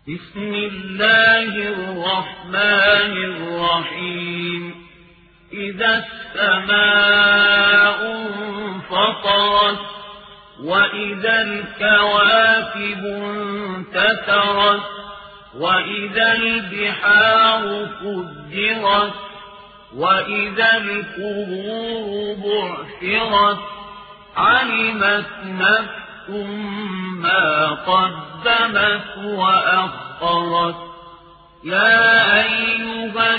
بسم الله الرحمن الرحيم إذا السماء انفطرت وإذا الكواكب انتثرت وإذا البحار فجرت وإذا القبور بعثرت علمت نفس ما قدمت وأخرت يا أيها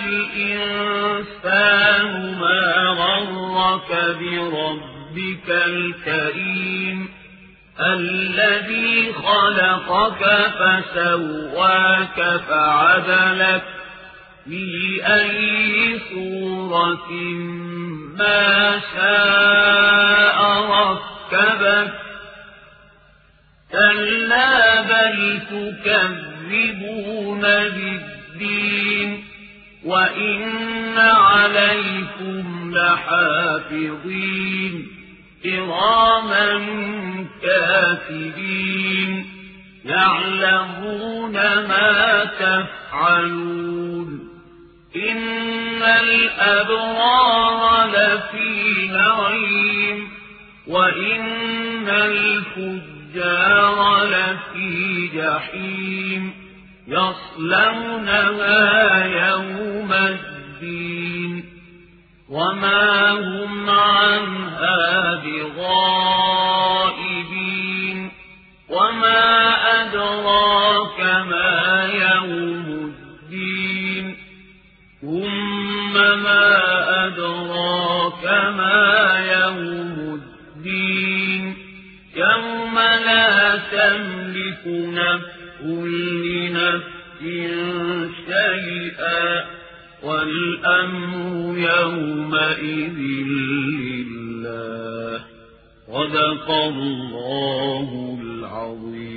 الإنسان ما غرك بربك الكريم الذي خلقك فسواك فعدلك في أي صورة ما شاء ركبك كلا بل تكذبون بالدين وإن عليكم لحافظين كراما كاتبين يعلمون ما تفعلون إن الأبرار لفي نعيم وإن الفجار لفي جحيم يصلونها يوم الدين وما هم عنها بغائبين وما أدراك ما يوم الدين ثم ما أدراك ما يوم الدين يوم لا تملك نفس لنفس شيئا والأمر يومئذ لله صدق الله العظيم.